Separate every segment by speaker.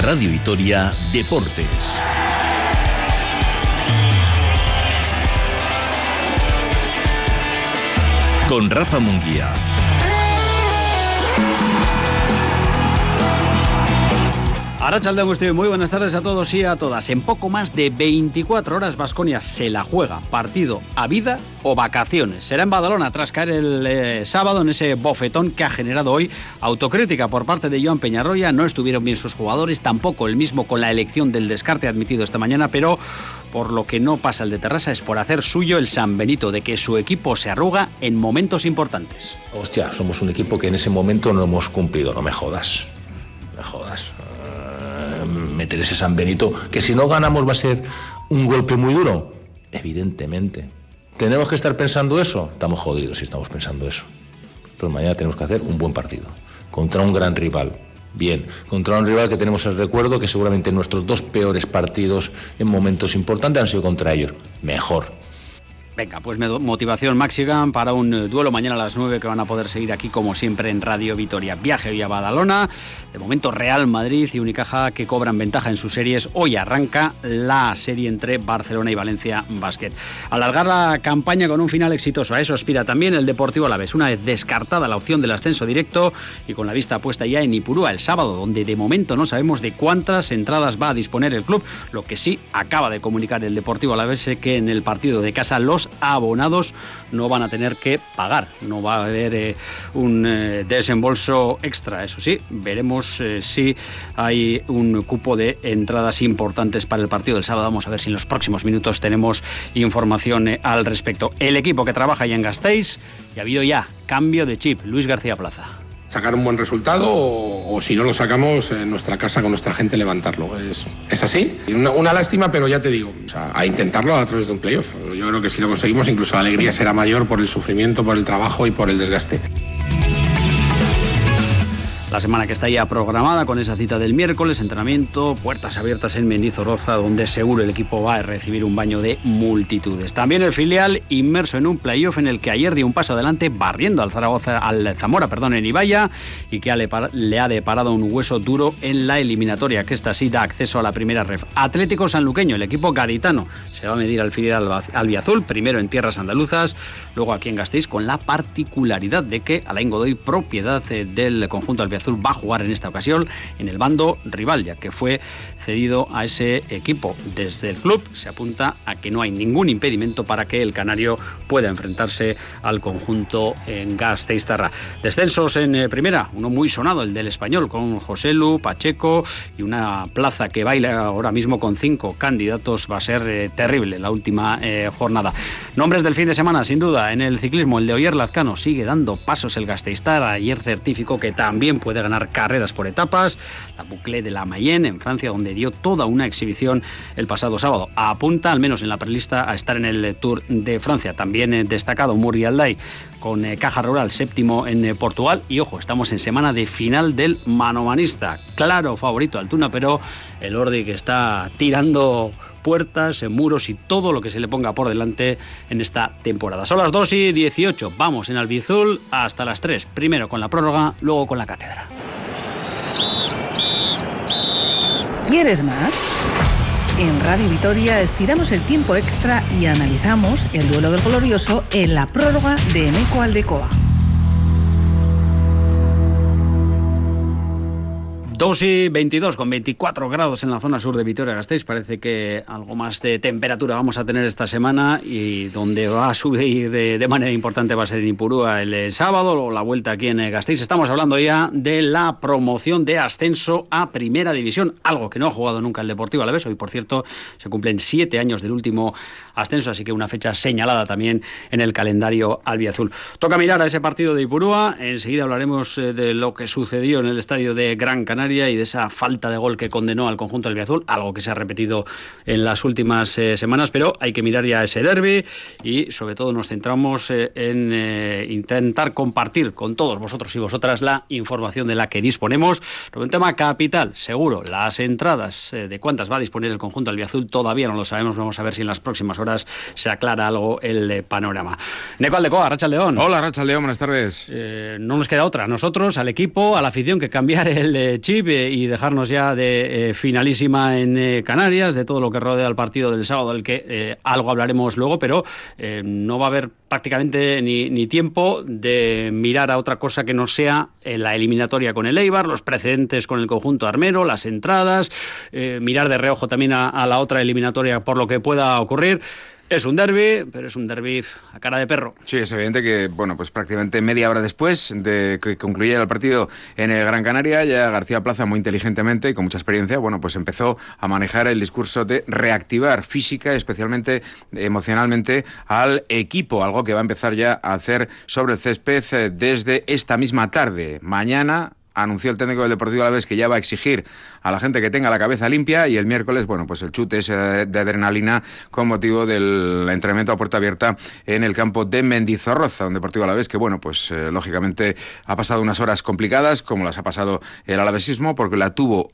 Speaker 1: Radio Vitoria Deportes. Con Rafa Munguía.
Speaker 2: Arratsaldeon guztioi, muy buenas tardes a todos y a todas. En poco más de 24 horas Baskonia se la juega. Partido a vida o vacaciones. Será en Badalona tras caer el sábado en ese bofetón que ha generado hoy autocrítica por parte de Joan Peñarroya. No estuvieron bien sus jugadores, tampoco el mismo con la elección del descarte admitido esta mañana, pero por lo que no pasa el de Terrassa es por hacer suyo el San Benito, de que su equipo se arruga en momentos importantes.
Speaker 3: Hostia, somos un equipo que en ese momento no hemos cumplido, no me jodas. Me jodas. Meter ese San Benito, que si no ganamos va a ser un golpe muy duro, evidentemente. ¿Tenemos que estar pensando eso? Estamos jodidos si estamos pensando eso. Entonces mañana tenemos que hacer un buen partido contra un gran rival. Bien, contra un rival que tenemos el recuerdo que seguramente nuestros dos peores partidos en momentos importantes han sido contra ellos. Mejor.
Speaker 2: Venga, pues motivación máxima para un duelo mañana a las 9 que van a poder seguir aquí como siempre en Radio Vitoria. Viaje hoy a Badalona, de momento Real Madrid y Unicaja que cobran ventaja en sus series. Hoy arranca la serie entre Barcelona y Valencia Basket. Alargar la campaña con un final exitoso, a eso aspira también el Deportivo Alavés, una vez descartada la opción del ascenso directo y con la vista puesta ya en Ipurúa el sábado, donde de momento no sabemos de cuántas entradas va a disponer el club. Lo que sí acaba de comunicar el Deportivo Alavés es que en el partido de casa los abonados no van a tener que pagar, no va a haber un desembolso extra. Eso sí, veremos si hay un cupo de entradas importantes para el partido del sábado. Vamos a ver si en los próximos minutos tenemos información al respecto. El equipo que trabaja ya en Gasteiz, y ha habido ya cambio de chip. Luis García Plaza.
Speaker 4: Sacar un buen resultado o si no lo sacamos en nuestra casa con nuestra gente levantarlo. Es así. Una lástima, pero ya te digo, o sea, a intentarlo a través de un playoff. Yo creo que si lo conseguimos incluso la alegría será mayor por el sufrimiento, por el trabajo y por el desgaste.
Speaker 2: La semana que está ya programada con esa cita del miércoles, entrenamiento, puertas abiertas en Mendizorroza, donde seguro el equipo va a recibir un baño de multitudes. También el filial inmerso en un playoff en el que ayer dio un paso adelante barriendo al Zamora en Ibaya y que le ha deparado un hueso duro en la eliminatoria, que esta sí da acceso a la primera ref. Atlético Sanluqueño, el equipo garitano, se va a medir al filial albiazul, primero en tierras andaluzas, luego aquí en Gasteiz, con la particularidad de que Alain Godoy, propiedad del conjunto albiazul, va a jugar en esta ocasión en el bando rival, ya que fue cedido a ese equipo. Desde el club se apunta a que no hay ningún impedimento para que el canario pueda enfrentarse al conjunto en Gasteiztarra. Descensos en primera, uno muy sonado, el del Español, con Joselu, Pacheco y una plaza que baila ahora mismo con 5 candidatos. Va a ser terrible la última jornada. Nombres del fin de semana, sin duda, en el ciclismo, el de Oyer Lazcano sigue dando pasos el Gasteiztarra, ayer certificó que también puede ganar carreras por etapas. La Boucle de la Mayenne en Francia, donde dio toda una exhibición el pasado sábado, apunta, al menos en la prelista, a estar en el Tour de Francia. También destacado Murri Alday con Caja Rural, séptimo en Portugal. Y ojo, estamos en semana de final del manomanista. Claro favorito Altuna, pero el Ordi que está tirando puertas, muros y todo lo que se le ponga por delante en esta temporada. Son las 2:18. Vamos en Albiazul hasta las 3. Primero con la prórroga, luego con la cátedra.
Speaker 5: ¿Quieres más? En Radio Vitoria estiramos el tiempo extra y analizamos el duelo del glorioso en la prórroga de Eneco Aldecoa.
Speaker 2: 2:22 con 24 grados en la zona sur de Vitoria-Gasteiz. Parece que algo más de temperatura vamos a tener esta semana, y donde va a subir de manera importante va a ser en Ipurúa el sábado, o la vuelta aquí en Gasteiz. Estamos hablando ya de la promoción de ascenso a Primera División, algo que no ha jugado nunca el Deportivo Alavés. Hoy, por cierto, se cumplen 7 años del último ascenso, así que una fecha señalada también en el calendario albiazul. Toca mirar a ese partido de Ipurúa. Enseguida hablaremos de lo que sucedió en el estadio de Gran Canaria y de esa falta de gol que condenó al conjunto albiazul, algo que se ha repetido en las últimas semanas, pero hay que mirar ya ese derbi y sobre todo nos centramos en intentar compartir con todos vosotros y vosotras la información de la que disponemos sobre un tema capital, seguro. Las entradas, de cuántas va a disponer el conjunto albiazul, todavía no lo sabemos. Vamos a ver si en las próximas horas se aclara algo el panorama. Eneco Aldecoa, Arratsaldeon.
Speaker 6: Hola, Arratsaldeon, buenas tardes.
Speaker 2: No nos queda otra, nosotros, al equipo, a la afición, que cambiar el chip chip y dejarnos ya de finalísima en Canarias, de todo lo que rodea el partido del sábado, del que algo hablaremos luego, pero no va a haber prácticamente ni tiempo de mirar a otra cosa que no sea la eliminatoria con el Eibar, los precedentes con el conjunto armero, las entradas, mirar de reojo también a la otra eliminatoria por lo que pueda ocurrir. Es un derbi, pero es un derbi a cara de perro.
Speaker 6: Sí, es evidente que, bueno, pues prácticamente media hora después de que concluyera el partido en el Gran Canaria, ya García Plaza, muy inteligentemente y con mucha experiencia, bueno, pues empezó a manejar el discurso de reactivar física, especialmente emocionalmente, al equipo, algo que va a empezar ya a hacer sobre el césped desde esta misma tarde. Mañana anunció el técnico del Deportivo Alavés que ya va a exigir a la gente que tenga la cabeza limpia, y el miércoles, bueno, pues el chute ese de adrenalina con motivo del entrenamiento a puerta abierta en el campo de Mendizorroza, un Deportivo Alavés que, bueno, pues lógicamente ha pasado unas horas complicadas, como las ha pasado el alavesismo, porque la tuvo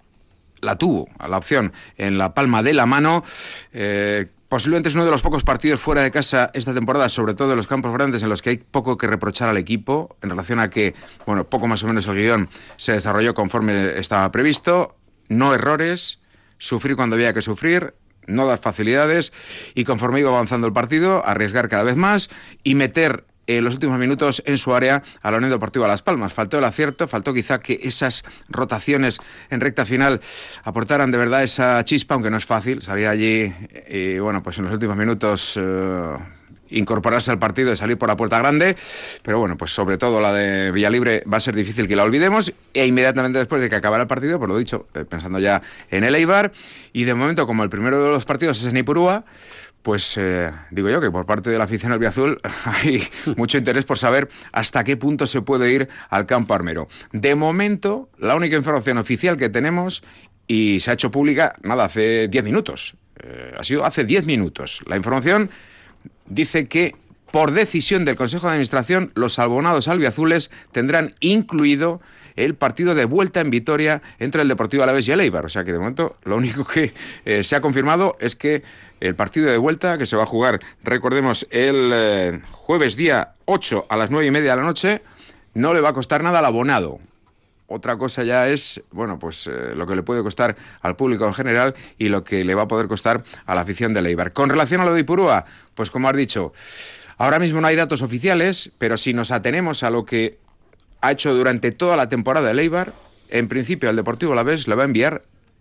Speaker 6: a la opción en la palma de la mano. Posiblemente es uno de los pocos partidos fuera de casa esta temporada, sobre todo en los campos grandes, en los que hay poco que reprochar al equipo en relación a que, bueno, poco más o menos el guión se desarrolló conforme estaba previsto, no errores, sufrir cuando había que sufrir, no dar facilidades, y conforme iba avanzando el partido, arriesgar cada vez más y meter en los últimos minutos en su área a la Unión Deportiva Las Palmas. Faltó el acierto, faltó quizá que esas rotaciones en recta final aportaran de verdad esa chispa, aunque no es fácil salir allí y, bueno, pues en los últimos minutos incorporarse al partido y salir por la puerta grande, pero bueno, pues sobre todo la de Villalibre va a ser difícil que la olvidemos, e inmediatamente después de que acabara el partido, por lo dicho, pensando ya en el Eibar, y de momento como el primero de los partidos es en Ipurúa, pues digo yo que por parte de la afición albiazul hay mucho interés por saber hasta qué punto se puede ir al campo armero. De momento, la única información oficial que tenemos, y se ha hecho pública, hace 10 minutos, ha sido hace 10 minutos. La información dice que, por decisión del Consejo de Administración, los abonados albiazules tendrán incluido el partido de vuelta en Vitoria entre el Deportivo Alavés y el Eibar. O sea que de momento lo único que se ha confirmado es que el partido de vuelta, que se va a jugar, recordemos, el jueves día 8 a las 9:30 de la noche, no le va a costar nada al abonado. Otra cosa ya es, bueno, pues lo que le puede costar al público en general y lo que le va a poder costar a la afición del Eibar. Con relación a lo de Ipurúa, pues como has dicho, ahora mismo no hay datos oficiales, pero si nos atenemos a lo que ha hecho durante toda la temporada el Eibar, en principio al Deportivo Alavés le va a enviar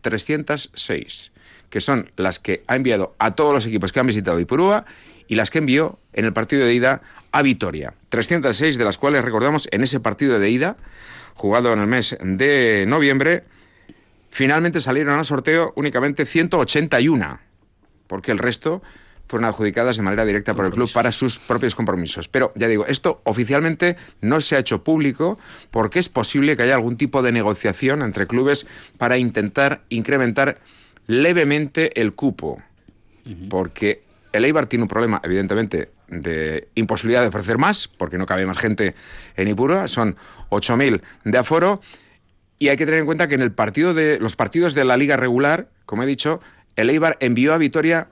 Speaker 6: 306, que son las que ha enviado a todos los equipos que han visitado Ipurúa y las que envió en el partido de ida a Vitoria. 306 de las cuales, recordamos, en ese partido de ida, jugado en el mes de noviembre, finalmente salieron al sorteo únicamente 181, porque el resto fueron adjudicadas de manera directa por el club para sus propios compromisos. Pero, ya digo, esto oficialmente no se ha hecho público porque es posible que haya algún tipo de negociación entre clubes para intentar incrementar levemente el cupo. Porque el Eibar tiene un problema, evidentemente, de imposibilidad de ofrecer más, porque no cabe más gente en Ipurúa, son 8.000 de aforo, y hay que tener en cuenta que en los partidos de la liga regular, como he dicho, el Eibar envió a Vitoria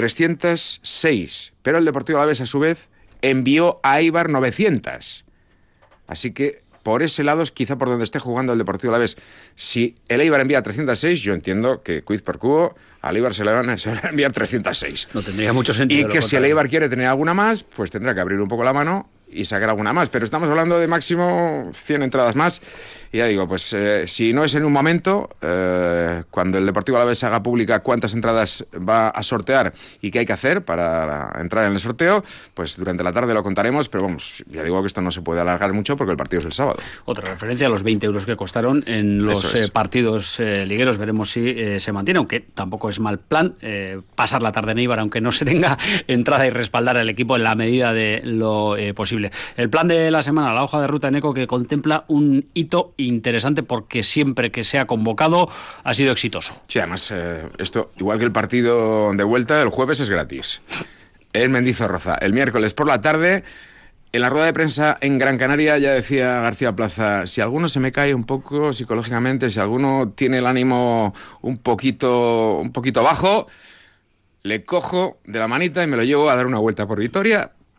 Speaker 6: 306, pero el Deportivo Alavés, a su vez, envió a Eibar 900. Así que, por ese lado, es quizá por donde esté jugando el Deportivo Alavés. Si el Eibar envía 306, yo entiendo que quid pro quo al Eibar se le van a enviar 306.
Speaker 2: No tendría mucho sentido.
Speaker 6: Y que si el Eibar quiere tener alguna más, pues tendrá que abrir un poco la mano y sacar alguna más. Pero estamos hablando de máximo 100 entradas más. Y ya digo, pues si no es en un momento, cuando el Deportivo Alavés haga pública cuántas entradas va a sortear y qué hay que hacer para entrar en el sorteo, pues durante la tarde lo contaremos. Pero vamos, ya digo que esto no se puede alargar mucho porque el partido es el sábado.
Speaker 2: Otra referencia a los 20 euros que costaron en los partidos ligueros. Veremos si se mantiene, aunque tampoco es mal plan pasar la tarde en Eibar, aunque no se tenga entrada, y respaldar al equipo en la medida de lo posible. El plan de la semana, la hoja de ruta en ECO, que contempla un hito interesante porque siempre que se ha convocado ha sido exitoso.
Speaker 6: Sí, además esto, igual que el partido de vuelta, el jueves es gratis en Mendizorroza. El miércoles por la tarde, en la rueda de prensa en Gran Canaria, ya decía García Plaza, si alguno se me cae un poco psicológicamente, si alguno tiene el ánimo un poquito bajo, le cojo de la manita y me lo llevo a dar una vuelta por Vitoria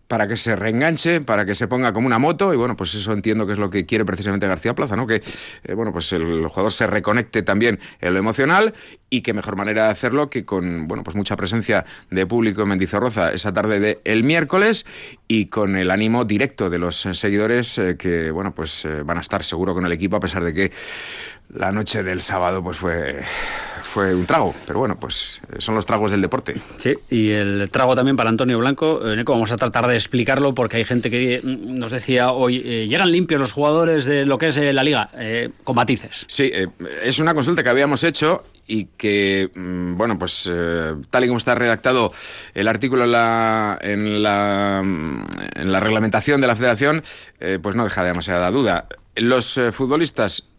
Speaker 6: para que se reenganche, para que se ponga como una moto, y bueno, pues eso entiendo que es lo que quiere precisamente García Plaza, ¿no? Que, bueno, pues el jugador se reconecte también en lo emocional, y qué mejor manera de hacerlo que con, bueno, pues mucha presencia de público en Mendizorroza esa tarde del miércoles, y con el ánimo directo de los seguidores que, bueno, pues van a estar seguro con el equipo, a pesar de que la noche del sábado pues fue un trago, pero bueno, pues son los tragos del deporte.
Speaker 2: Sí, y el trago también para Antonio Blanco. Neco, vamos a tratar de explicarlo porque hay gente que nos decía hoy, llegan limpios los jugadores de lo que es la Liga, con matices.
Speaker 6: Sí, es una consulta que habíamos hecho y que, bueno, pues tal y como está redactado el artículo en la reglamentación de la Federación, pues no deja demasiada duda. Los futbolistas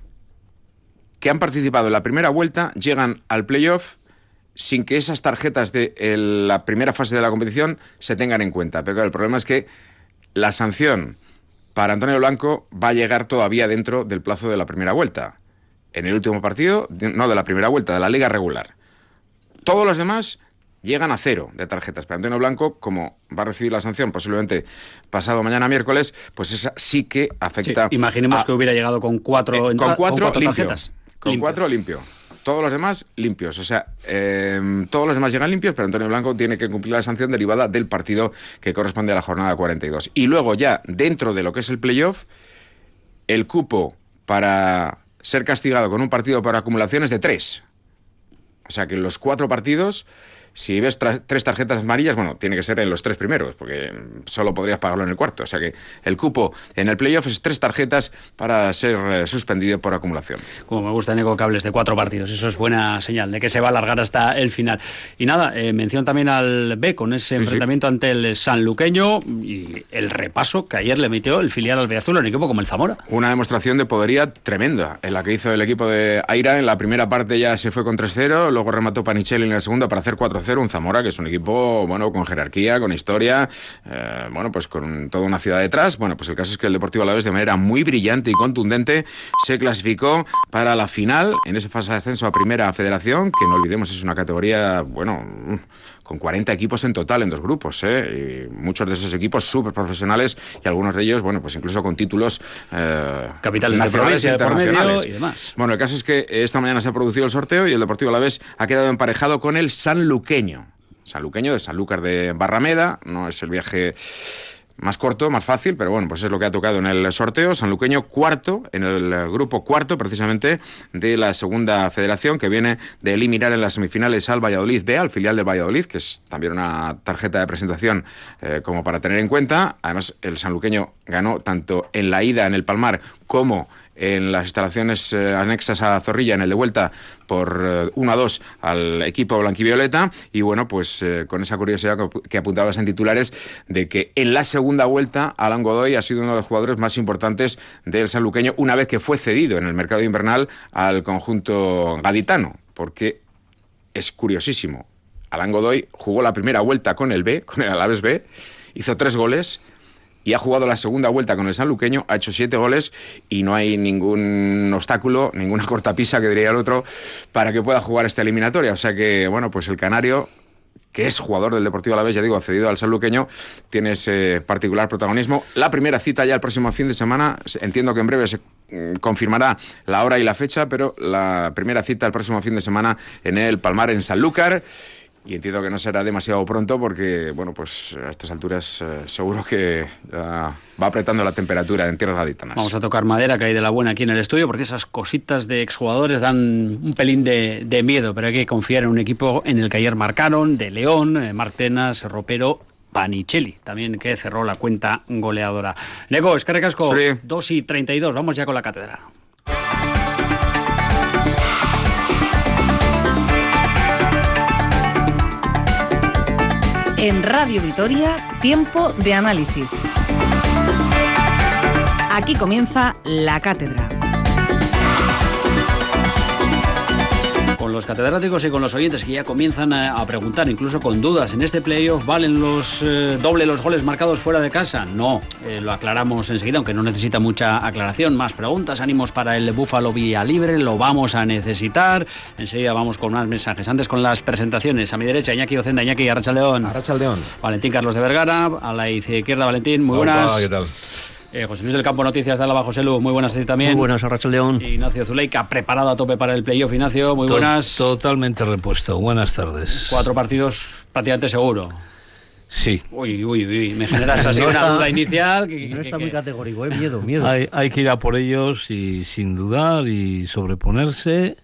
Speaker 6: que han participado en la primera vuelta llegan al playoff sin que esas tarjetas de la primera fase de la competición se tengan en cuenta. Pero claro, el problema es que la sanción para Antonio Blanco va a llegar todavía dentro del plazo de la primera vuelta. En el último partido, no de la primera vuelta, de la liga regular. Todos los demás llegan a 0 de tarjetas. Pero Antonio Blanco, como va a recibir la sanción posiblemente pasado mañana miércoles, pues esa sí que afecta.
Speaker 2: Sí, imaginemos que hubiera llegado con 4 tarjetas.
Speaker 6: Con 4 limpio. Todos los demás limpios. O sea, todos los demás llegan limpios, pero Antonio Blanco tiene que cumplir la sanción derivada del partido que corresponde a la jornada 42. Y luego ya, dentro de lo que es el playoff, el cupo para ser castigado con un partido por acumulación es de 3. O sea que en los 4 partidos, si ves 3 tarjetas amarillas, bueno, tiene que ser en los 3 primeros, porque solo podrías pagarlo en el cuarto. O sea que el cupo en el playoff es 3 tarjetas para ser suspendido por acumulación.
Speaker 2: Como me gusta, Neco, que hables de 4 partidos. Eso es buena señal de que se va a alargar hasta el final. Y nada, mención también al B con ese enfrentamiento ante el sanluqueño y el repaso que ayer le metió el filial albiazul a un equipo como el Zamora.
Speaker 6: Una demostración de podería tremenda en la que hizo el equipo de Aira. En la primera parte ya se fue con 3-0, luego remató Panichelli en la segunda para hacer 4-0. Un Zamora que es un equipo, bueno, con jerarquía, con historia, bueno, pues con toda una ciudad detrás. Bueno, pues el caso es que el Deportivo Alavés, de manera muy brillante y contundente, se clasificó para la final en esa fase de ascenso a Primera Federación, que no olvidemos es una categoría, bueno, con 40 equipos en total en 2 grupos, y muchos de esos equipos súper profesionales, y algunos de ellos, bueno, pues incluso con títulos
Speaker 2: capitales nacionales
Speaker 6: de provincia,
Speaker 2: e
Speaker 6: internacionales
Speaker 2: y demás.
Speaker 6: Bueno, el caso es que esta mañana se ha producido el sorteo y el Deportivo Alavés ha quedado emparejado con el sanluqueño de Sanlúcar de Barrameda. No es el viaje más corto, más fácil, pero bueno, pues es lo que ha tocado en el sorteo. Sanluqueño cuarto, en el grupo cuarto precisamente de la segunda federación, que viene de eliminar en las semifinales al Valladolid B, al filial del Valladolid, que es también una tarjeta de presentación como para tener en cuenta. Además, el sanluqueño ganó tanto en la ida en el Palmar como en las instalaciones anexas a Zorrilla en el de vuelta por 1-2 al equipo blanquivioleta, y bueno, pues con esa curiosidad que apuntabas en titulares de que en la segunda vuelta Alan Godoy ha sido uno de los jugadores más importantes del sanluqueño una vez que fue cedido en el mercado invernal al conjunto gaditano, porque es curiosísimo. Alan Godoy jugó la primera vuelta con el B, con el Alavés B, hizo 3 goles, y ha jugado la segunda vuelta con el sanluqueño, ha hecho 7 goles y no hay ningún obstáculo, ninguna cortapisa, que diría el otro, para que pueda jugar esta eliminatoria. O sea que, bueno, pues el canario, que es jugador del Deportivo Alavés, ya digo, cedido al sanluqueño, tiene ese particular protagonismo. La primera cita ya el próximo fin de semana, entiendo que en breve se confirmará la hora y la fecha, pero la primera cita el próximo fin de semana en el Palmar, en Sanlúcar. Y entiendo que no será demasiado pronto porque, bueno, pues a estas alturas seguro que va apretando la temperatura en tierras gaditanas.
Speaker 2: Vamos a tocar madera, que hay de la buena aquí en el estudio, porque esas cositas de exjugadores dan un pelín de miedo, pero hay que confiar en un equipo en el que ayer marcaron, de León, Martenas, Ropero, Panichelli, también, que cerró la cuenta goleadora. Neco, es que recasco, sí. 2:32, vamos ya con la cátedra.
Speaker 5: En Radio Vitoria, tiempo de análisis. Aquí comienza la cátedra.
Speaker 2: con los catedráticos y con los oyentes que ya comienzan a preguntar, incluso con dudas. ¿En este playoff valen los doble los goles marcados fuera de casa? No, lo aclaramos enseguida, aunque no necesita mucha aclaración. Más preguntas, ánimos para el Búfalo Vía Libre, lo vamos a necesitar. Enseguida vamos con más mensajes. Antes con las presentaciones. A mi derecha, Iñaki Ocenda. Iñaki, Arratsaldeon.
Speaker 7: Arratsaldeon.
Speaker 2: Valentín Carlos de Vergara. A la izquierda, Valentín. Muy buenas.
Speaker 8: Hola, ¿qué tal?
Speaker 2: José Luis del Campo, Noticias de Álava. José Lu, muy buenas a ti también.
Speaker 7: Muy buenas, Arratsaldeon.
Speaker 2: Ignacio Zuleika, preparado a tope para el playoff. Ignacio, muy buenas.
Speaker 9: Totalmente repuesto. Buenas tardes.
Speaker 2: 4 partidos prácticamente seguro.
Speaker 9: Sí.
Speaker 2: Uy, me generas así una duda inicial.
Speaker 7: No está muy categórico, miedo.
Speaker 9: Hay que ir a por ellos y sin dudar y sobreponerse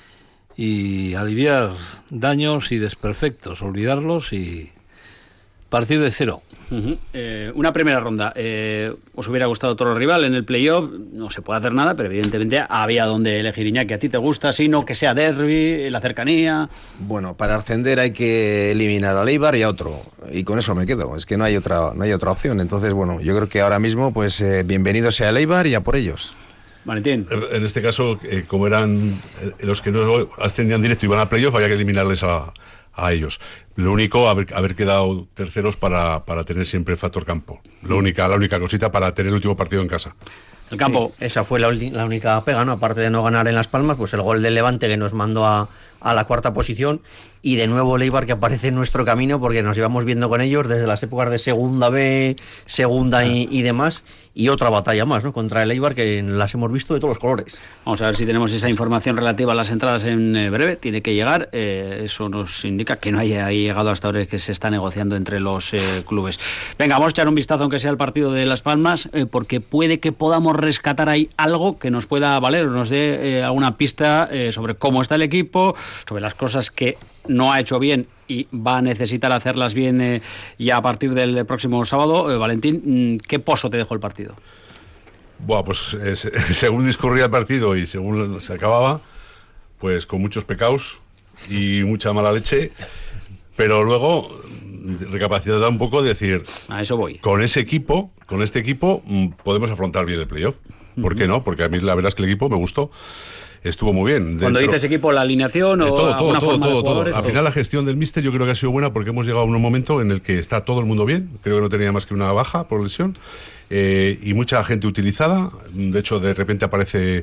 Speaker 9: y aliviar daños y desperfectos, olvidarlos y partir de cero.
Speaker 2: Una primera ronda. ¿Os hubiera gustado otro rival en el playoff? No se puede hacer nada, pero evidentemente había donde elegir. Iñaki, ¿a ti te gusta? Sí, no, que sea derbi, la cercanía.
Speaker 7: Bueno, para ascender hay que eliminar a Eibar y a otro, y con eso me quedo. Es que no hay otra opción. Entonces, bueno, yo creo que ahora mismo, pues bienvenido sea el Eibar y a por ellos.
Speaker 2: Valentín.
Speaker 8: En este caso, como eran los que no ascendían directo y iban a playoff, había que eliminarles a ellos. Lo único, haber quedado terceros para tener siempre el factor campo. La única cosita para tener el último partido en casa.
Speaker 2: El campo.
Speaker 10: Sí, esa fue la única pega, ¿no? Aparte de no ganar en Las Palmas, pues el gol del Levante que nos mandó a la cuarta posición, y de nuevo el Eibar que aparece en nuestro camino, porque nos íbamos viendo con ellos desde las épocas de Segunda B, Segunda y demás, y otra batalla más, ¿no? Contra el Eibar, que las hemos visto de todos los colores.
Speaker 2: Vamos a ver si tenemos esa información relativa a las entradas en breve. Tiene que llegar. Eso nos indica que no haya llegado hasta ahora, que se está negociando entre los clubes. Venga, vamos a echar un vistazo, aunque sea el partido de Las Palmas, porque puede que podamos rescatar ahí algo que nos pueda valer, o nos dé alguna pista sobre cómo está el equipo, sobre las cosas que no ha hecho bien y va a necesitar hacerlas bien ya a partir del próximo sábado. Valentín, ¿qué pozo te dejó el partido?
Speaker 8: Bueno, pues según discurría el partido y según se acababa, pues con muchos pecados y mucha mala leche, pero luego recapacitar un poco de decir,
Speaker 2: a eso voy.
Speaker 8: Con este equipo podemos afrontar bien el playoff. ¿Por qué no? Porque a mí la verdad es que el equipo me gustó. Estuvo muy bien.
Speaker 2: Cuando dices equipo, la alineación o
Speaker 8: todo. Al final la gestión del míster yo creo que ha sido buena, porque hemos llegado a un momento en el que está todo el mundo bien. Creo que no tenía más que una baja por lesión y mucha gente utilizada. De hecho, de repente aparece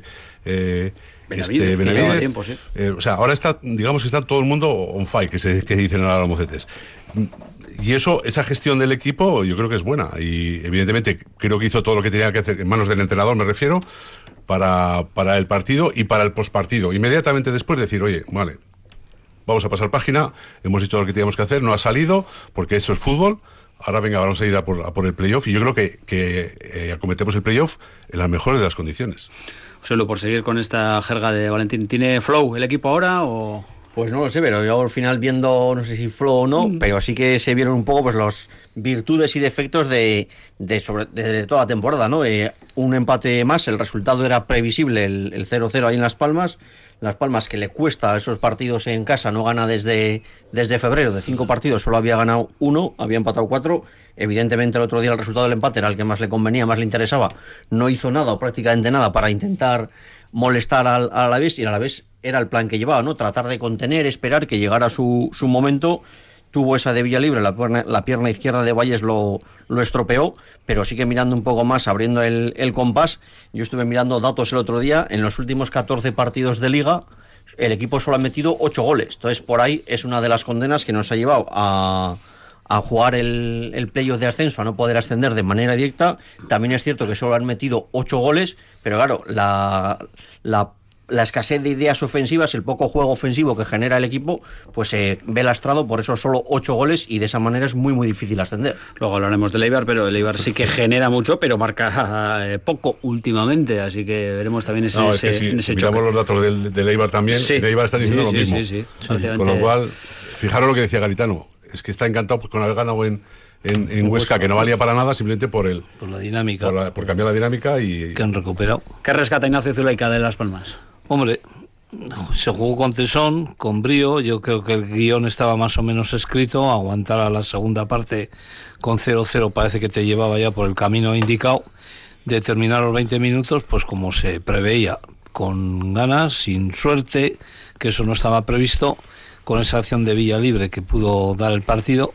Speaker 8: Benavidez.
Speaker 2: Tiempo, sí.
Speaker 8: O sea, ahora digamos que está todo el mundo on fire, que dicen ahora los mocetes. Y esa gestión del equipo yo creo que es buena, y evidentemente creo que hizo todo lo que tenía que hacer, en manos del entrenador me refiero, para el partido y para el postpartido. Inmediatamente después decir, oye, vale, vamos a pasar página, hemos hecho lo que teníamos que hacer, no ha salido, porque eso es fútbol, ahora venga, vamos a ir a por el playoff, y yo creo que acometemos el playoff en las mejores de las condiciones.
Speaker 2: Solo por seguir con esta jerga de Valentín, ¿tiene flow el equipo ahora o...?
Speaker 10: Pues no lo sé, pero yo al final viendo, no sé si flow o no, pero sí que se vieron un poco pues las virtudes y defectos de toda la temporada, ¿no? Un empate más, el resultado era previsible, el 0-0 ahí en Las Palmas. Las Palmas, que le cuesta esos partidos en casa, no gana desde febrero. De 5 partidos solo había ganado 1, había empatado 4. Evidentemente el otro día el resultado del empate era el que más le convenía, más le interesaba. No hizo nada o prácticamente nada para intentar molestar al Alavés, y el Alavés era el plan que llevaba, ¿no? Tratar de contener, esperar que llegara su momento. Tuvo esa de Villalibre, la pierna izquierda de Valles lo estropeó, pero sigue mirando un poco más, abriendo el compás. Yo estuve mirando datos el otro día, en los últimos 14 partidos de Liga, el equipo solo ha metido 8 goles. Entonces, por ahí es una de las condenas que nos ha llevado a jugar el playoff de ascenso, a no poder ascender de manera directa. También es cierto que solo han metido 8 goles, pero claro, la escasez de ideas ofensivas, el poco juego ofensivo que genera el equipo, pues se ve lastrado por esos solo 8 goles, y de esa manera es muy muy difícil ascender.
Speaker 2: Luego hablaremos del Eibar, pero el Eibar sí que genera mucho, pero marca poco últimamente, así que veremos también ese
Speaker 8: si miramos los datos del Eibar también, el Eibar está diciendo lo mismo.
Speaker 2: Sí.
Speaker 8: Con lo cual, fijaros lo que decía Garitano, es que está encantado con haber ganado en Huesca, que no valía para nada, simplemente por
Speaker 9: la dinámica,
Speaker 8: por cambiar la dinámica, y
Speaker 9: que han recuperado.
Speaker 2: ¿Qué rescata Ignacio Zuleika de Las Palmas?
Speaker 9: Hombre, se jugó con tesón, con brío. Yo creo que el guión estaba más o menos escrito. Aguantar a la segunda parte con 0-0 parece que te llevaba ya por el camino indicado. De terminar los 20 minutos, pues como se preveía, con ganas, sin suerte, que eso no estaba previsto, con esa acción de Villa Libre que pudo dar el partido.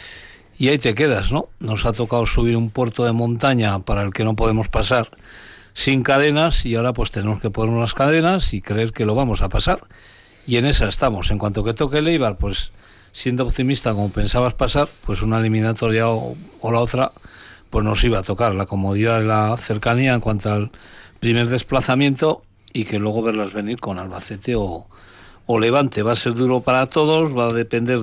Speaker 9: Y ahí te quedas, ¿no? Nos ha tocado subir un puerto de montaña para el que no podemos pasar sin cadenas, y ahora pues tenemos que poner unas cadenas y creer que lo vamos a pasar. Y en esa estamos. En cuanto que toque el Eibar, pues siendo optimista como pensabas pasar, pues una eliminatoria o la otra, pues nos iba a tocar la comodidad de la cercanía en cuanto al primer desplazamiento, y que luego verlas venir con Albacete o Levante. Va a ser duro para todos, va a depender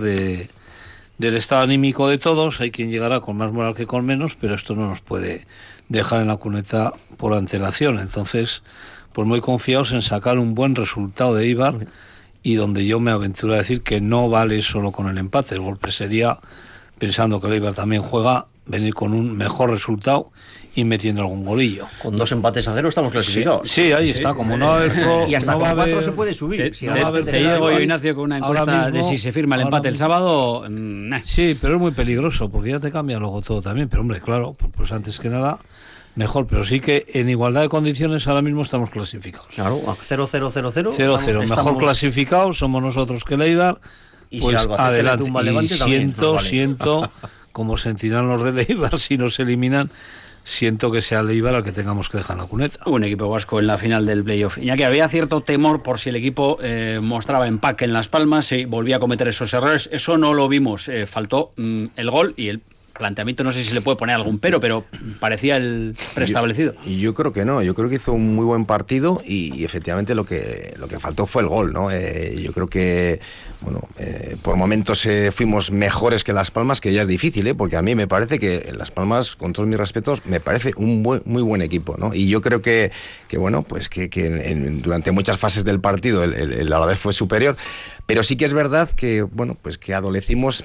Speaker 9: del estado anímico de todos. Hay quien llegará con más moral que con menos, pero esto no nos puede dejar en la cuneta por antelación. Entonces, pues muy confiados en sacar un buen resultado de Eibar, y donde yo me aventuro a decir que no vale solo con el empate. El golpe sería, pensando que el Eibar también juega, venir con un mejor resultado y metiendo algún golillo.
Speaker 10: Con 2 empates a 0 estamos clasificados.
Speaker 9: Sí, ahí está. Como no va a haber
Speaker 10: y hasta
Speaker 9: no
Speaker 10: con
Speaker 9: va a
Speaker 10: 4
Speaker 9: haber,
Speaker 10: se puede subir.
Speaker 2: Te llevo yo, Ignacio, con una encuesta de si se firma el empate el sábado.
Speaker 9: Sí, pero es muy peligroso, porque ya te cambia luego todo también. Pero hombre, claro, pues antes que nada, mejor. Pero sí que en igualdad de condiciones ahora mismo estamos clasificados.
Speaker 10: Claro, a 0-0-0-0.
Speaker 9: 0-0, mejor clasificados somos nosotros que el Eibar.
Speaker 10: Y
Speaker 9: pues
Speaker 10: si
Speaker 9: adelante.
Speaker 10: Levante,
Speaker 9: Y siento,
Speaker 10: vale.
Speaker 9: como sentirán los del Eibar si nos eliminan, siento que sea el Eibar al que tengamos que dejar en la cuneta.
Speaker 2: Un equipo vasco en la final del playoff. Ya que había cierto temor por si el equipo mostraba empaque en Las Palmas y volvía a cometer esos errores. Eso no lo vimos. Faltó el gol y el planteamiento, no sé si le puede poner algún pero parecía el preestablecido.
Speaker 7: Yo creo que no, yo creo que hizo un muy buen partido y efectivamente lo que faltó fue el gol, ¿no? Yo creo que, bueno, por momentos fuimos mejores que Las Palmas, que ya es difícil, porque a mí me parece que Las Palmas, con todos mis respetos, me parece un muy buen equipo, ¿no? Y yo creo que bueno, pues que durante muchas fases del partido el Alavés fue superior. Pero sí que es verdad que, bueno, pues que adolecimos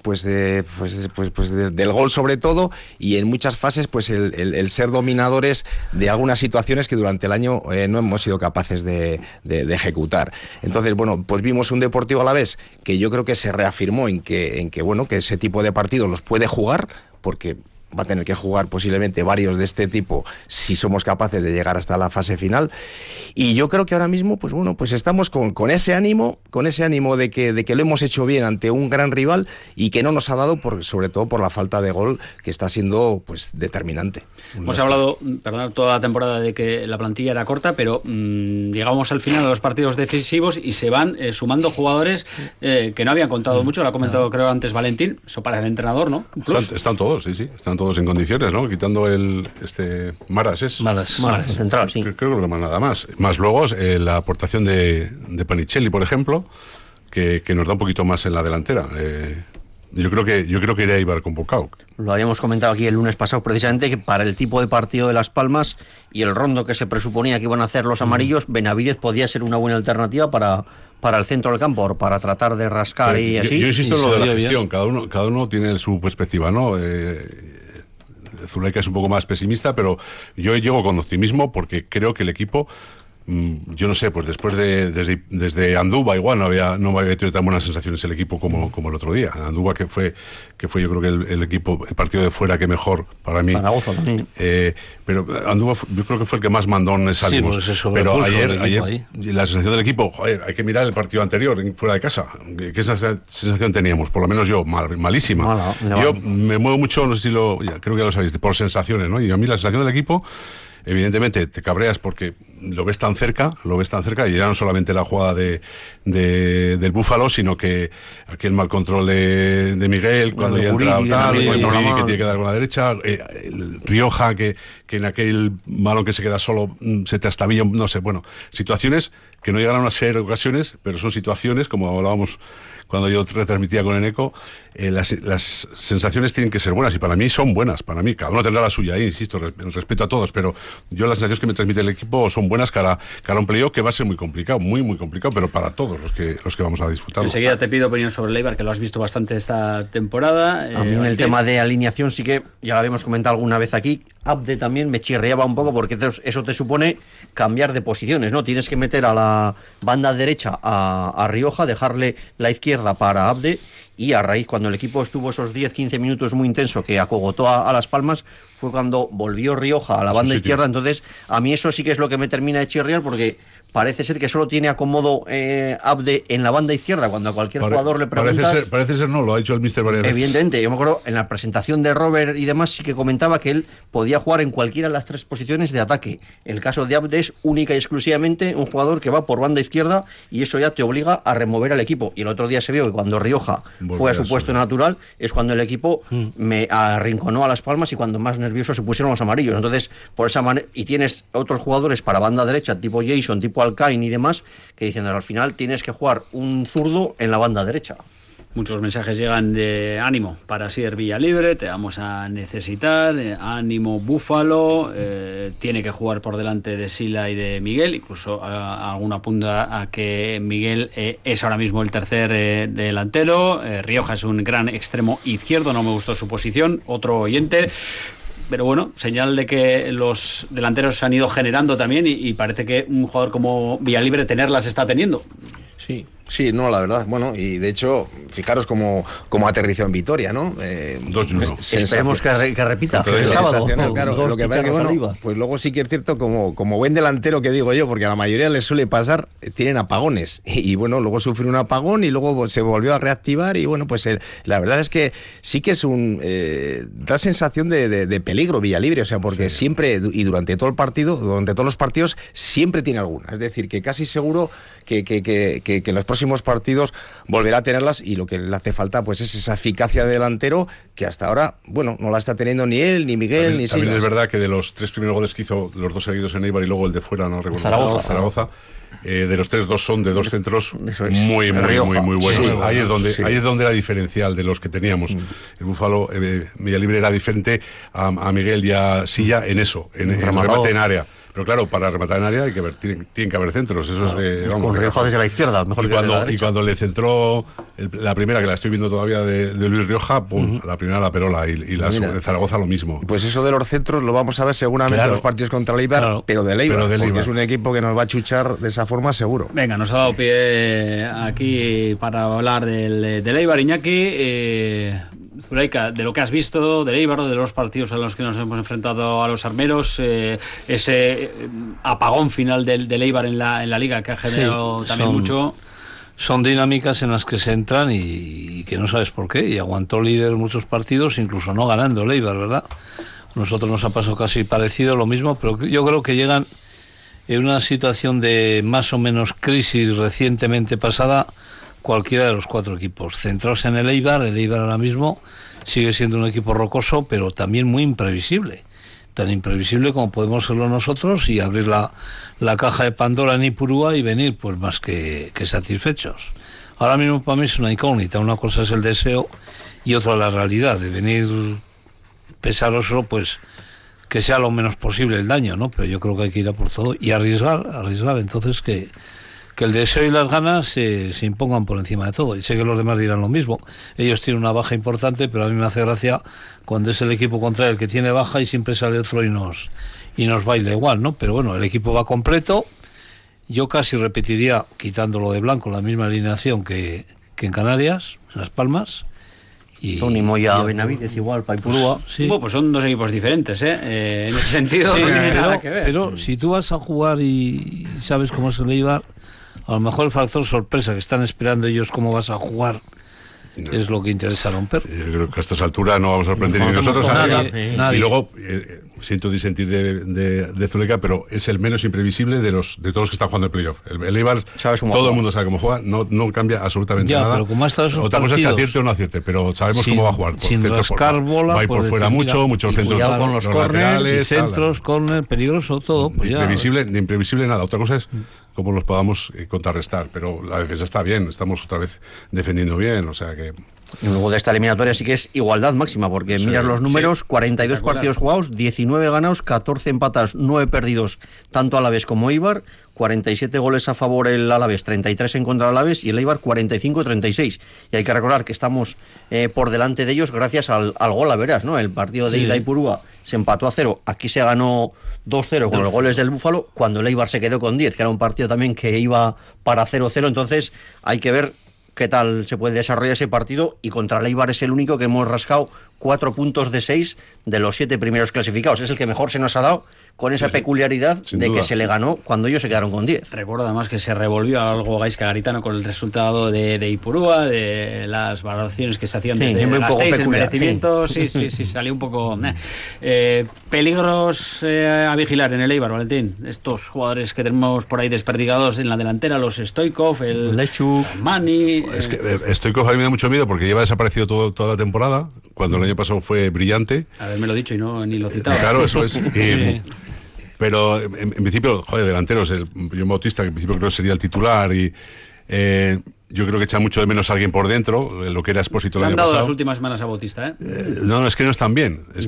Speaker 7: del gol sobre todo, y en muchas fases pues el ser dominadores de algunas situaciones que durante el año no hemos sido capaces de ejecutar. Entonces, bueno, pues vimos un Deportivo Alavés que yo creo que se reafirmó en que bueno, que ese tipo de partidos los puede jugar, porque va a tener que jugar posiblemente varios de este tipo si somos capaces de llegar hasta la fase final. Y yo creo que ahora mismo, pues bueno, pues estamos con ese ánimo de que lo hemos hecho bien ante un gran rival y que no nos ha dado, sobre todo por la falta de gol, que está siendo pues determinante.
Speaker 2: Hemos hablado, perdón, toda la temporada de que la plantilla era corta, pero llegamos al final de los partidos decisivos y se van sumando jugadores que no habían contado mucho. Lo ha comentado creo antes Valentín. Eso para el entrenador, ¿no?
Speaker 8: Están todos, sí. Están todos en condiciones, ¿no? Quitando Maras,
Speaker 10: central, sí.
Speaker 8: Creo que no más nada más. Más luego la aportación de Panicelli, por ejemplo, que nos da un poquito más en la delantera. Yo creo que iría a Eibar convocado.
Speaker 10: Lo habíamos comentado aquí el lunes pasado, precisamente, que para el tipo de partido de Las Palmas y el rondo que se presuponía que iban a hacer los amarillos, Benavídez podía ser una buena alternativa para el centro del campo, para tratar de rascar y así.
Speaker 8: Yo insisto en lo de la gestión, cada uno tiene su perspectiva, ¿no? Zuleika es un poco más pesimista, pero yo llego con optimismo porque creo que el equipo, yo no sé, pues después desde Andúba igual no me había tenido tan buenas sensaciones el equipo como el otro día. Andúba que fue yo creo que el partido de fuera que mejor para mí.
Speaker 10: Zaragoza también.
Speaker 8: Pero Andúba yo creo que fue el que más mandón salimos.
Speaker 9: Sí, pues
Speaker 8: pero ayer la sensación del equipo, joder, hay que mirar el partido anterior fuera de casa. ¿Qué sensación teníamos? Por lo menos yo, malísima. Yo me muevo mucho, no sé si creo que ya lo sabéis, por sensaciones, ¿no? Y a mí la sensación del equipo, evidentemente te cabreas porque lo ves tan cerca, y ya no solamente la jugada del Búfalo, sino que aquel mal control de Miguel cuando ya entra tal, que tiene que dar con la derecha, el Rioja que en aquel balón que se queda solo se trastabilla, no sé, bueno, situaciones que no llegaron a ser ocasiones, pero son situaciones, como hablábamos cuando yo retransmitía con Eneco, las sensaciones tienen que ser buenas, y para mí son buenas, cada uno tendrá la suya, insisto, respeto a todos, pero yo las sensaciones que me transmite el equipo son buenas cara a un playoff que va a ser muy complicado, muy complicado, pero para todos los que vamos a disfrutarlo.
Speaker 2: Enseguida te pido opinión sobre el Eibar, que lo has visto bastante esta temporada.
Speaker 10: A mí en el tema de alineación sí que, ya lo habíamos comentado alguna vez aquí, Abde también me chirriaba un poco, porque eso te supone cambiar de posiciones, ¿no? Tienes que meter a la banda derecha a Rioja, dejarle la izquierda para Abde y a raíz, cuando el equipo estuvo esos 10-15 minutos muy intenso que acogotó a Las Palmas, fue cuando volvió Rioja a la banda izquierda. Entonces a mí eso sí que es lo que me termina de chirriar, porque parece ser que solo tiene acomodo Abde en la banda izquierda, cuando a cualquier jugador le preguntas...
Speaker 8: Parece ser no, lo ha dicho el míster varias veces.
Speaker 10: Evidentemente, yo me acuerdo en la presentación de Robert y demás sí que comentaba que él podía jugar en cualquiera de las 3 posiciones de ataque. El caso de Abde es única y exclusivamente un jugador que va por banda izquierda, y eso ya te obliga a remover al equipo. Y el otro día se vio que cuando Rioja fue a su puesto natural es cuando el equipo me arrinconó a Las Palmas y cuando más nerviosos se pusieron los amarillos. Entonces, por esa manera, y tienes otros jugadores para banda derecha, tipo Jason, tipo Alcain y demás, que dicen al final tienes que jugar un zurdo en la banda derecha.
Speaker 2: Muchos mensajes llegan de ánimo para Asier Villalibre, te vamos a necesitar, ánimo Búfalo, tiene que jugar por delante de Sila y de Miguel, incluso alguna apunta a que Miguel es ahora mismo el tercer delantero, Rioja es un gran extremo izquierdo, no me gustó su posición, otro oyente. Pero bueno, señal de que los delanteros se han ido generando también y parece que un jugador como Villalibre tenerlas está teniendo.
Speaker 7: Sí, no, la verdad, bueno, y de hecho, fijaros cómo aterrizó en Vitoria, ¿no?
Speaker 8: 2-1.
Speaker 10: Esperemos que repita el sábado.
Speaker 7: Claro, lo que pasa es que, bueno, pues luego sí que es cierto, como buen delantero que digo yo, porque a la mayoría les suele pasar, tienen apagones, y bueno, luego sufrió un apagón y luego se volvió a reactivar, y bueno, pues la verdad es que sí que es da sensación de peligro Villalibre, o sea, porque siempre, y durante todo el partido, durante todos los partidos, siempre tiene alguna, es decir, que casi seguro que en los próximos partidos volverá a tenerlas, y lo que le hace falta pues es esa eficacia de delantero que hasta ahora, bueno, no la está teniendo ni él, ni Miguel, ni Silas.
Speaker 8: También es verdad que de los 3 primeros goles que hizo, los 2 seguidos en Eibar y luego el de fuera, no recuerdo, Zaragoza, de los 3, 2 son de 2 centros muy buenos. Sí, ahí es donde era diferencial de los que teníamos. El Búfalo, Villalibre era diferente a Miguel y a Silla en eso, en remate en área. Pero claro, para rematar en área hay que ver, tienen que haber centros. Eso es de.
Speaker 10: Vamos, con Rioja desde la izquierda, mejor que desde la derecha.
Speaker 8: Y cuando le centró la primera, que la estoy viendo todavía de Luis Rioja, pum, la primera la Perola, y la de Zaragoza lo mismo.
Speaker 7: Pues eso de los centros lo vamos a ver seguramente en los partidos contra el Eibar, pero del Eibar, porque es un equipo que nos va a chuchar de esa forma seguro.
Speaker 2: Venga, nos ha dado pie aquí para hablar del Eibar, Iñaki. Zulaika, de lo que has visto del Eibar, de los partidos a los que nos hemos enfrentado a los armeros, ese apagón final del Eibar en la liga que ha generado también mucho.
Speaker 9: Son dinámicas en las que se entran y que no sabes por qué, y aguantó líder muchos partidos, incluso no ganando el Eibar, ¿verdad? A nosotros nos ha pasado casi parecido, lo mismo, pero yo creo que llegan en una situación de más o menos crisis recientemente pasada cualquiera de los 4 equipos. Centrados en el Eibar ahora mismo sigue siendo un equipo rocoso, pero también muy imprevisible. Tan imprevisible como podemos serlo nosotros, y abrir la caja de Pandora en Ipurúa y venir pues más que satisfechos. Ahora mismo para mí es una incógnita. Una cosa es el deseo y otra la realidad de venir pesaroso, pues que sea lo menos posible el daño, ¿no? Pero yo creo que hay que ir a por todo y arriesgar, entonces que el deseo y las ganas se impongan por encima de todo. Y sé que los demás dirán lo mismo. Ellos tienen una baja importante, pero a mí me hace gracia cuando es el equipo contrario el que tiene baja y siempre sale otro y nos baila igual, ¿no? Pero bueno, el equipo va completo. Yo casi repetiría, quitándolo de blanco, la misma alineación que en Canarias, en Las Palmas.
Speaker 10: Tony Moya, Benavides igual, Paipurúa.
Speaker 2: Sí. Bueno, pues son 2 equipos diferentes, en ese sentido no tiene nada que ver.
Speaker 9: Pero si tú vas a jugar y sabes cómo es el Eibar, a lo mejor el factor sorpresa que están esperando ellos cómo vas a jugar es lo que interesa romper.
Speaker 8: Yo creo que a estas alturas no vamos a sorprender ni nosotros a nadie. Y luego siento disentir de Zuleika, pero es el menos imprevisible de todos los que están jugando el playoff. El Eibar, todo el mundo sabe cómo juega, no cambia absolutamente nada.
Speaker 9: Pero como ha estado esos
Speaker 8: otra cosa es que acierte o no acierte, pero sabemos cómo va a jugar.
Speaker 9: Sin rascar bola,
Speaker 8: va por fuera muchos centros
Speaker 10: con los
Speaker 8: laterales,
Speaker 9: centros, córner, peligroso, todo. Pues
Speaker 8: ni imprevisible nada. Otra cosa es cómo los podamos contrarrestar, pero la defensa está bien, estamos otra vez defendiendo bien, o sea que...
Speaker 10: Y luego de esta eliminatoria sí que es igualdad máxima, porque miras los números, 42 partidos jugados, 19 ganados, 14 empatados, 9 perdidos, tanto Alavés como Eibar, 47 goles a favor el Alavés, 33 en contra del Alavés, y el Eibar 45-36. Y hay que recordar que estamos por delante de ellos gracias al gol a veras, ¿no? El partido de ida Ipurúa se empató a 0, aquí se ganó 2-0 con los goles del Búfalo, cuando el Eibar se quedó con 10, que era un partido también que iba para 0-0, entonces hay que ver qué tal se puede desarrollar ese partido, y contra el Eibar es el único que hemos rascado 4 puntos de 6 de los 7 primeros clasificados. Es el que mejor se nos ha dado, con esa peculiaridad de que se le ganó cuando ellos se quedaron con 10.
Speaker 2: Recuerdo además que se revolvió algo Gaisca Garitano con el resultado de Ipurúa, de las valoraciones que se hacían desde Gasteiz, el merecimiento, sí, salió un poco... peligros a vigilar en el Eibar, Valentín. Estos jugadores que tenemos por ahí desperdigados en la delantera, los Stoikov, el
Speaker 10: Lechuk,
Speaker 2: Mani...
Speaker 8: Es que Stoikov a mí me da mucho miedo porque lleva desaparecido toda la temporada, cuando el año pasado fue brillante.
Speaker 2: Haberme lo dicho y no ni lo citaba.
Speaker 8: Claro, eso es. Pero en principio, delanteros, John Bautista, que en principio creo que sería el titular, y yo creo que echa mucho de menos a alguien por dentro, lo que era Expósito el año pasado.
Speaker 2: Han dado las últimas semanas a Bautista, ¿eh?
Speaker 8: No, es que no están bien. La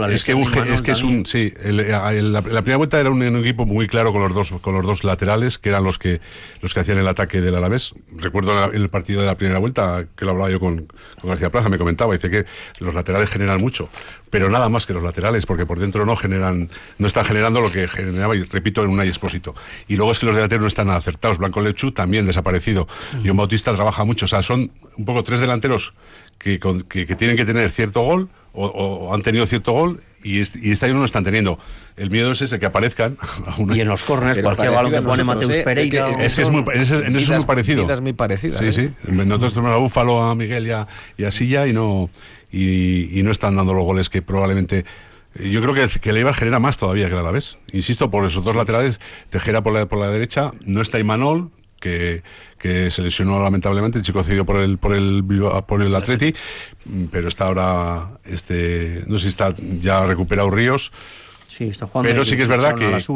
Speaker 8: primera vuelta era un equipo muy claro con los dos laterales, que eran los que hacían el ataque del Alavés. Recuerdo en el partido de la primera vuelta, que lo hablaba yo con García Plaza, me comentaba, dice que los laterales generan mucho, pero nada más que los laterales, porque por dentro no están generando lo que generaba, y repito, en Unai Expósito. Y luego es que los delanteros no están acertados. Blanco Lechuk también desaparecido. John Bautista trabaja mucho. O sea, son un poco 3 delanteros que tienen que tener cierto gol, o han tenido cierto gol, y este año no lo están teniendo. El miedo es ese, que aparezcan.
Speaker 10: Y en los córneres, cualquier balón que pone Mateus Pereira.
Speaker 8: En eso es muy parecido.
Speaker 7: Vidas muy parecidas.
Speaker 8: Sí. Nosotros tenemos a Búfalo, a Miguel y a Silla, y no están dando los goles que probablemente... Yo creo que el Eibar genera más todavía que el Alavés. Insisto, por esos dos laterales, Tejera por la derecha, no está Imanol, que se lesionó lamentablemente, el chico cedido por el Atleti, pero está ahora, no sé si está ya recuperado Ríos.
Speaker 10: Sí, está jugando.
Speaker 8: Pero sí que es verdad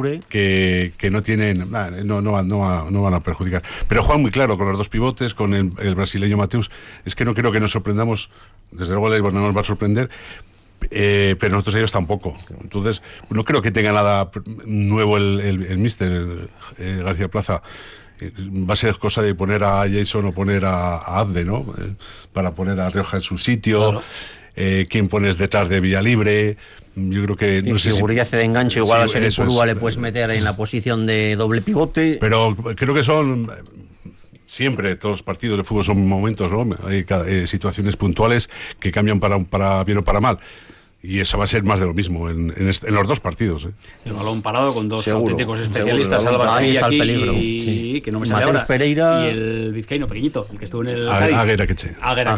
Speaker 8: que no tienen, no van a perjudicar. Pero juegan muy claro con los dos pivotes, con el brasileño Mateus. Es que no creo que nos sorprendamos. Desde luego el Eibar no nos va a sorprender, pero nosotros ellos tampoco. Entonces no creo que tenga nada nuevo el míster García Plaza. Va a ser cosa de poner a Jason o poner a Azde, ¿no? Para poner a Rioja en su sitio. Claro. ¿Quién pones detrás de Villalibre? Yo creo que...
Speaker 10: No sé, seguridad de enganche, igual sí, a Seripurúa le puedes meter en la posición de doble pivote.
Speaker 8: Pero creo que son... Siempre, todos los partidos de fútbol son momentos, ¿no? Hay situaciones puntuales que cambian para bien o para mal. Y eso va a ser más de lo mismo en los dos partidos.
Speaker 2: El balón parado con dos auténticos especialistas, Alba Sevilla aquí
Speaker 10: peligro.
Speaker 2: Y que no me sale ahora.
Speaker 10: Pereira,
Speaker 2: y el vizcaíno pequeñito, el que estuvo en el
Speaker 8: Agueraqueche.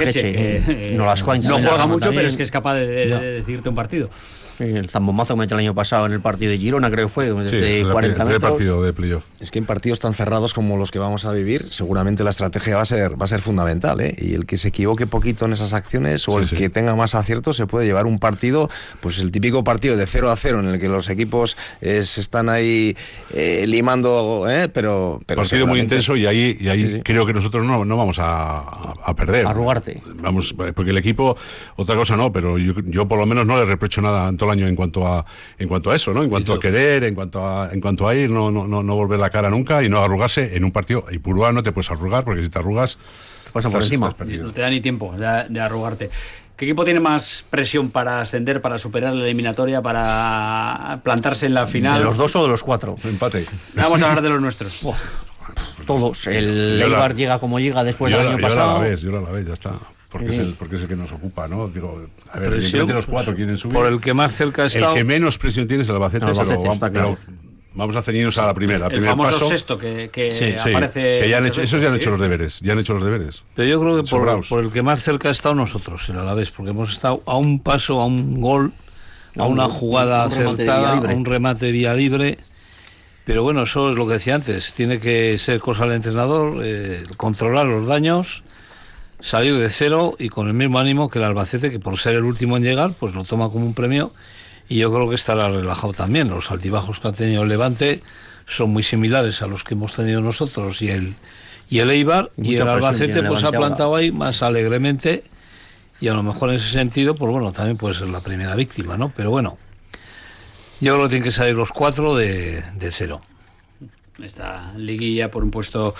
Speaker 10: No
Speaker 2: juega mucho, pero es que es capaz de decidirte un partido.
Speaker 10: El zambombazo que metió el año pasado en el partido de Girona, creo que fue, desde 40 metros.
Speaker 8: Partido de playoff.
Speaker 7: Es que en partidos tan cerrados como los que vamos a vivir, seguramente la estrategia va a ser fundamental, ¿eh? Y el que se equivoque poquito en esas acciones, o que tenga más aciertos, se puede llevar un partido, pues el típico partido de 0-0 en el que los equipos se están ahí limando, pero
Speaker 8: partido muy intenso, y ahí creo que nosotros no vamos a perder.
Speaker 10: Arrugarte.
Speaker 8: Vamos, porque el equipo, otra cosa no, pero yo por lo menos no le reprocho nada todo el año en cuanto a eso, ¿no? En cuanto a querer, en cuanto a ir, no volver la cara nunca y no arrugarse en un partido. Y Purúa no te puedes arrugar, porque si te arrugas,
Speaker 10: pasa por encima.
Speaker 2: No te da ni tiempo de arrugarte. ¿Qué equipo tiene más presión para ascender, para superar la eliminatoria, para plantarse en la final?
Speaker 10: ¿De los dos o de los 4?
Speaker 8: Empate.
Speaker 2: Vamos a hablar de los nuestros.
Speaker 10: Todos. El Eibar llega como llega después del año pasado.
Speaker 8: Yo la vez, ya está. Porque es el que nos ocupa, ¿no? Digo, a ver, evidentemente los 4 quieren subir.
Speaker 9: Por el que más cerca está.
Speaker 8: El que menos presión tiene es el Albacete, pero vamos a ceñirnos a la primera.
Speaker 2: El famoso paso, sexto que aparece.
Speaker 8: Que ya han hecho, esos ya han hecho los deberes.
Speaker 9: Pero yo creo que por el que más cerca ha estado nosotros, el Alavés, porque hemos estado a un paso, a un gol, a una jugada acertada, a un remate de vía libre. Pero bueno, eso es lo que decía antes. Tiene que ser cosa del entrenador, controlar los daños, salir de cero y con el mismo ánimo que el Albacete, que por ser el último en llegar, pues lo toma como un premio, y yo creo que estará relajado también. Los altibajos que ha tenido el Levante son muy similares a los que hemos tenido nosotros y el Eibar, y el Albacete pues ha plantado ahí más alegremente, y a lo mejor en ese sentido, pues bueno, también puede ser la primera víctima, ¿no? Pero bueno, yo creo que tienen que salir los 4 de cero.
Speaker 2: Esta liguilla por un puesto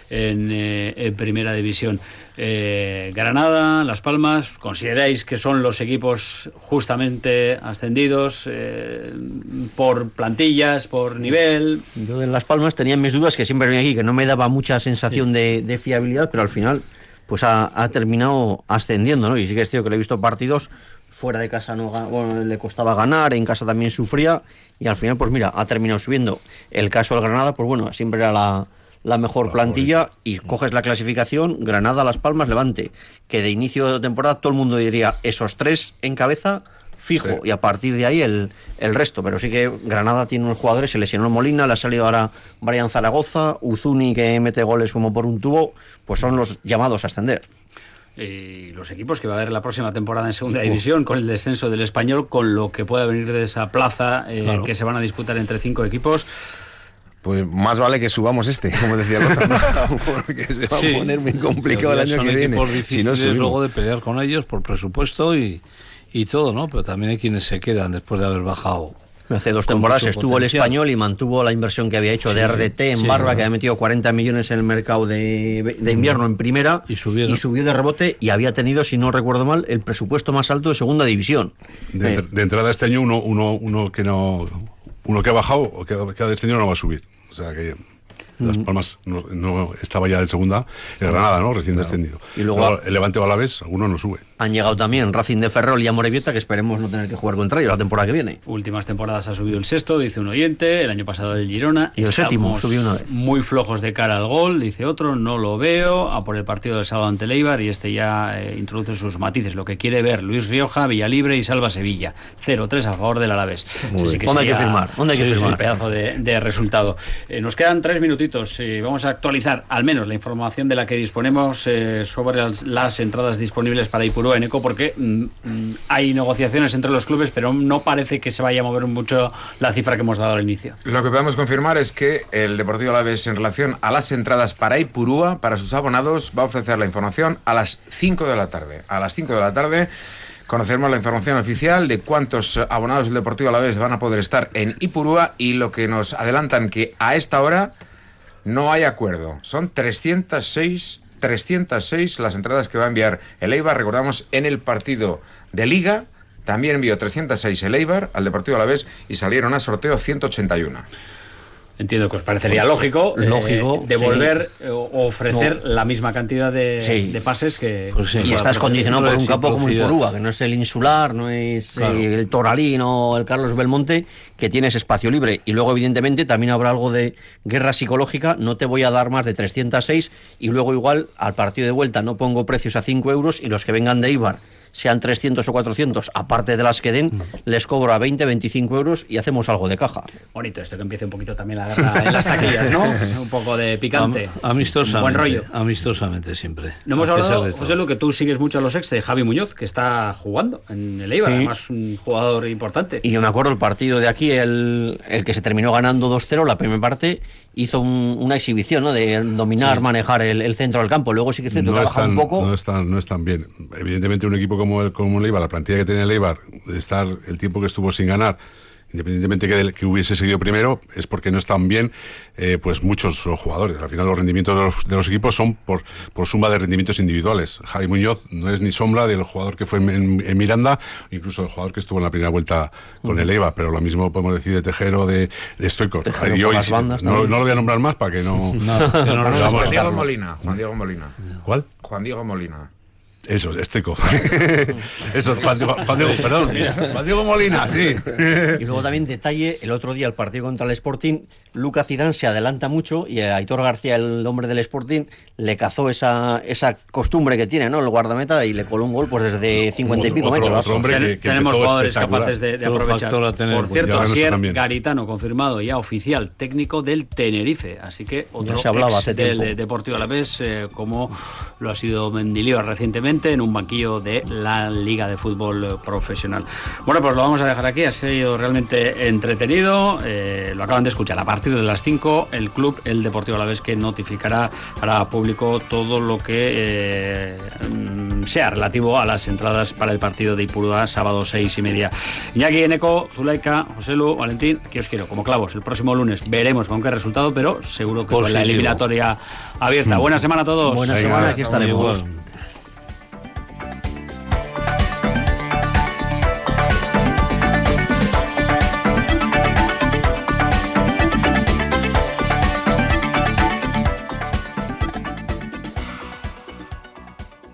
Speaker 2: en primera división. Granada, Las Palmas, ¿consideráis que son los equipos justamente ascendidos por plantillas, por nivel?
Speaker 10: Yo en Las Palmas tenía mis dudas, que siempre venía aquí, que no me daba mucha sensación de fiabilidad, pero al final pues ha terminado ascendiendo, ¿no? Y sí que es cierto que le he visto partidos fuera de casa, le costaba ganar, en casa también sufría, y al final, pues mira, ha terminado subiendo. El caso del Granada, pues bueno, siempre era la mejor plantilla, y coges la clasificación, Granada, Las Palmas, Levante, que de inicio de temporada todo el mundo diría esos 3 en cabeza fijo, sí. Y a partir de ahí el resto, pero sí que Granada tiene unos jugadores, se lesionó Molina, le ha salido ahora Brian Zaragoza, Uzuni, que mete goles como por un tubo, pues son los llamados a ascender.
Speaker 2: Y los equipos que va a haber la próxima temporada en segunda división, con el descenso del Español, con lo que pueda venir de esa plaza, claro, que se van a disputar entre 5 equipos.
Speaker 7: Pues más vale que subamos como decía el otro, porque se va a poner muy complicado el año que viene.
Speaker 9: Si no, luego de pelear con ellos por presupuesto y todo, ¿no? Pero también hay quienes se quedan después de haber bajado.
Speaker 10: Hace 2 temporadas estuvo el Español y mantuvo la inversión que había hecho de RDT en Barba, que había metido 40 millones en el mercado de invierno en primera, y subió de rebote, y había tenido, si no recuerdo mal, el presupuesto más alto de segunda división.
Speaker 8: De entrada este año uno que ha bajado o que ha descendido no va a subir. O sea que Las Palmas no estaba ya de segunda, el Granada, ¿no? Recién descendido. Y luego el Levante o Alavés, alguno no sube.
Speaker 10: Han llegado también Racing de Ferrol y Amorebieta, que esperemos no tener que jugar contra ellos la temporada que viene.
Speaker 2: Últimas temporadas ha subido el 6º, dice un oyente, el año pasado el Girona.
Speaker 10: Y el 7º subió una vez.
Speaker 2: Muy flojos de cara al gol, dice otro, no lo veo, a por el partido del sábado ante el Eibar, y ya introduce sus matices, lo que quiere ver Luis Rioja, Villalibre y Salva Sevilla. 0-3 a favor del Alavés.
Speaker 10: Sí, ¿dónde hay que firmar?
Speaker 2: Un pedazo de resultado. Nos quedan 3 minutitos, vamos a actualizar al menos la información de la que disponemos sobre las entradas disponibles para Ipurúa en Eco, porque hay negociaciones entre los clubes, pero no parece que se vaya a mover mucho la cifra que hemos dado al inicio.
Speaker 6: Lo que podemos confirmar es que el Deportivo Alavés, en relación a las entradas para Ipurúa, para sus abonados, va a ofrecer la información a las 5 de la tarde. A las 5 de la tarde conoceremos la información oficial de cuántos abonados del Deportivo Alavés van a poder estar en Ipurúa, y lo que nos adelantan que a esta hora no hay acuerdo. Son 306 las entradas que va a enviar el Eibar. Recordamos, en el partido de Liga también envió 306 el Eibar al Deportivo Alavés y salieron a sorteo 181.
Speaker 2: Entiendo que os parecería lógico devolver o ofrecer la misma cantidad de pases que...
Speaker 10: y estás condicionado por un campo como el Ipurúa, que no es el Insular, no es el Toralín o el Carlos Belmonte, que tienes espacio libre. Y luego, evidentemente, también habrá algo de guerra psicológica. No te voy a dar más de 306, y luego igual al partido de vuelta no pongo precios a 5 euros, y los que vengan de Eibar, sean 300 o 400, aparte de las que den, les cobro a 20, 25 euros y hacemos algo de caja.
Speaker 2: Bonito esto, que empiece un poquito también la guerra en las taquillas, ¿no? Un poco de picante.
Speaker 9: Amistosamente.
Speaker 2: Buen rollo.
Speaker 9: Amistosamente siempre.
Speaker 2: No hemos hablado, José Lu, que tú sigues mucho a los ex de Javi Muñoz, que está jugando en el Eibar, además un jugador importante.
Speaker 10: Y yo me acuerdo el partido de aquí, el que se terminó ganando 2-0, la primera parte, hizo una exhibición, ¿no? De dominar, manejar el centro del campo. Luego sí que trabaja un poco.
Speaker 8: No están bien. Evidentemente un equipo como el Eibar, la plantilla que tenía el Eibar, de estar el tiempo que estuvo sin ganar, independientemente que hubiese seguido primero, es porque no están bien pues muchos jugadores. Al final los rendimientos de los equipos son por suma de rendimientos individuales. Javi Muñoz no es ni sombra del jugador que fue en Miranda, incluso el jugador que estuvo en la primera vuelta con el Eibar, pero lo mismo podemos decir de Tejero, de Stoichkov. No lo voy a nombrar más para que no...
Speaker 6: Juan Diego Molina.
Speaker 8: ¿Cuál?
Speaker 6: Juan Diego Molina.
Speaker 8: Eso, Stoichkov. Eso, Juan Diego Molina, sí.
Speaker 10: Y luego también detalle, el otro día el partido contra el Sporting, Lucas Zidane se adelanta mucho y Aitor García, el hombre del Sporting, le cazó esa costumbre que tiene, ¿no? El guardameta, y le coló un gol pues desde 50 y pico metros.
Speaker 2: Tenemos jugadores capaces de aprovechar. Por cierto, Asier Garitano, confirmado ya oficial, técnico del Tenerife, así que otro ex del Deportivo Alavés, como lo ha sido Mendilibar recientemente en un banquillo de la Liga de Fútbol Profesional. Bueno, pues lo vamos a dejar aquí. Ha sido realmente entretenido. Lo acaban de escuchar. A partir de las 5, el club, el Deportivo Alavés, que notificará para público todo lo que sea relativo a las entradas para el partido de Ipurúa, sábado 6:30. Iñaki, Eneco, Zulaika, José Lu, Valentín, aquí os quiero como clavos. El próximo lunes veremos con qué resultado, pero seguro que con la eliminatoria abierta. Buena semana a todos.
Speaker 10: Buena semana, aquí estaremos.